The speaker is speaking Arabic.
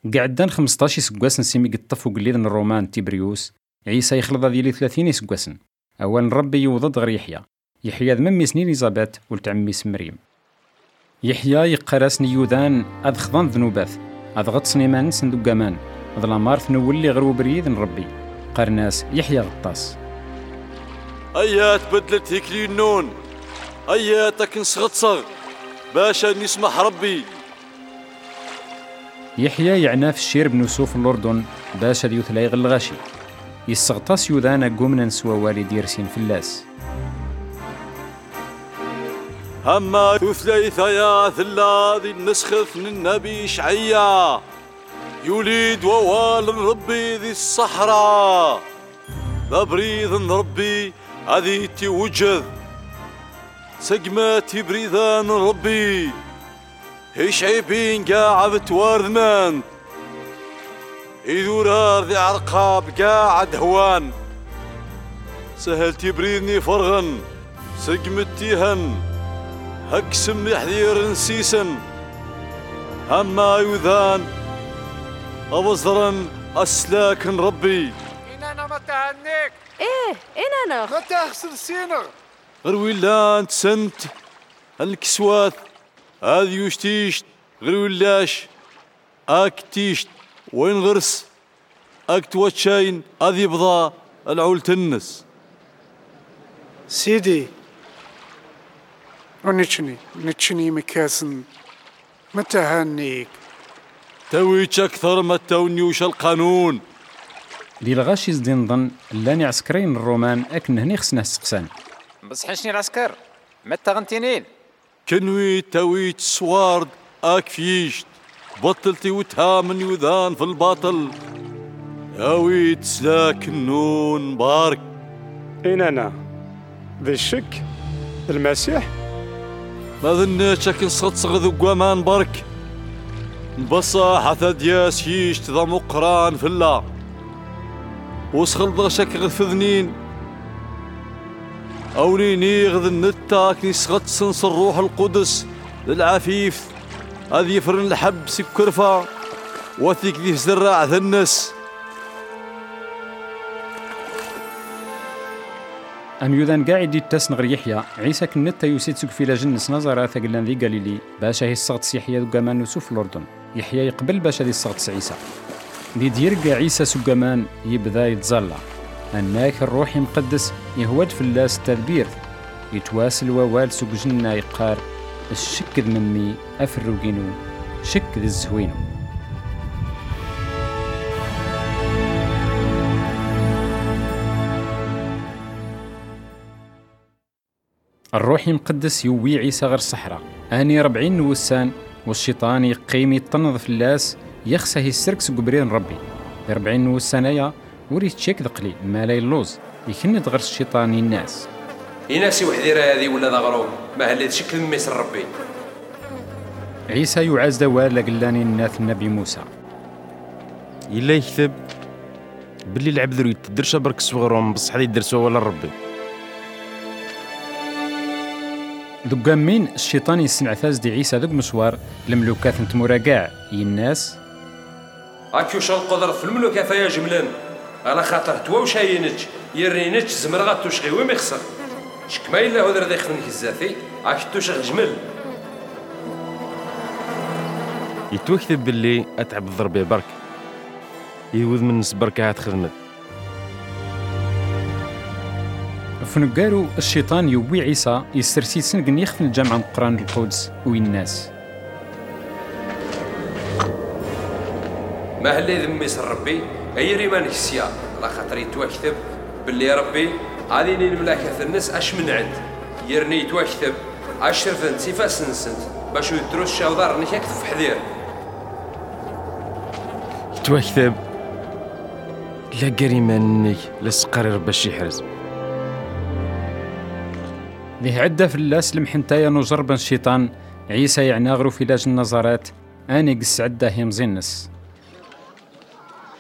قعدان 15 سكواس نسيمي قطف وقليد الرومان تيبريوس عيسى يخلط ديالي 30 سكواسن. أول ربي يوضد غير يحيى ذممي سنين إيزابات ولتعميس مريم. يحيى يقراس نيودان أذ خضان ذنوبات أذ غط سنيمان سندو قامان أذ لامار ثنولي غرو بريد ربي قرناس يحيى غطاس. أيات بدلت هيكلي النون أياتك نسغتصغ باشا نسمح ربي. يحيى يعنى في الشير بن يوسف الأردن باشا ديوثلاي غلغاشي يستغطاس يوذانا قومنا نسوى والدي رسين فلاس. هما ثلاثة الذي نسخث من النبي شعيا يوليد ووال ربي ذي الصحراء ذبريد ربي هذه توجد سقمات بريذان ربي هيش عيبين قاعد توارذمان إذورار ذي عرقاب قاعد هوان سهل تبريذني فرغن سقمتيهن هكسم يحذير نسيسن هما يوذان أبصرن أسلاكن ربي. إننا متى هنيك؟ إيه إننا متى أخسر سينر؟ غرويلان سنت الكسوات هذي يشتيشت غرويلاش أكتيشت وين غرس أكتواتشاين هذي بضا العول تنس. سيدي ونتشني مكاسن متى هنيك؟ تويتش أكثر ما تونيوش القانون دي الغاشي زدين ظن لاني عسكرين الرومان أكن هني خسنا السقسان. بس حشني العسكر متى غنتينين كنوي تويت سوارد أكفيشت بطلتي وتها من يوذان في الباطل ياويت سلاك النون بارك. إننا ذي الشك المسيح ما ظنيتش أكن صغد ذو قوامان بارك نبصا حتى دياس يشت ذا مقران في الله وسخل ضغشك غثذنين أوني نيغذ النتاك نسغت سنس الروح القدس للعفيف هذي يفرن الحب سكرفة وثيك ذي زرع ذنس. أم يوذان قاعد يتسن غير يحيى عيسى كنتا يوسيد سوق في لجنس نظرة ثقلان ذي قليلي باشا هي الصغت يحيى ذو قامان نسوف الأردن يحيى يقبل باشا ذي الصغت عيسى دي ديرقى عيسى سوق قامان يبدا يتزلع أناك الروح مقدس يهود في اللاس التدبير يتواصل ووال سوق جنة يقار الشك ذممي أفروقينو شك ذي الزهوينو. الروح مقدس يوي عيسى غير الصحراء أني 40 نوسان والشيطان يقيم يطنض في اللاس يخسه السركس قبرين ربي 40 نوسانيا وريت تشيك ذقلي ما لا اللوز يكند غير الشيطاني الناس يناسي وحديرة هذه ولا ذا غروب ما هل شكل ميسر ربي. عيسى يعز دوال لقلاني الناس النبي موسى إلا يكتب باللي العبد ذو يتدرش برك صغرهم بصح هذه يدرسوا ولا ربي. دوكا مين الشيطان يسمع فاز دي عيسى ذوك مشوار الملوكات نتمورا كاع الناس هاكيو شان قدر في الملوك فيا جملان على خاطر توا وشاينج يرينج زمر غاتوش غي وين يخسر شك ما الا هذا اللي يخدم الزافي عاكتوش جمل يتوكتب باللي اتعب الضربه برك يوذ من بركه خدمت فنقالو الشيطان يوبي عيسى يسترسي سنقن يخفن الجامعة القرآن القدس والناس ما هل ذم يسر ربي اي ريمان السيا على خاطر يتوكتب باللي ربي هذه الملاكه الناس اش من عند يرني يتوكتب اشرفن سيفاس نسنت باش يدروس شاودار نيك في حذير يتوكتب لا قريمانك لا سقرر باش يحرز ذي عدة في اللاس المحنتايا نجربا الشيطان عيسى يعناغرو في لاج النظرات آني قس عدة هي مزينس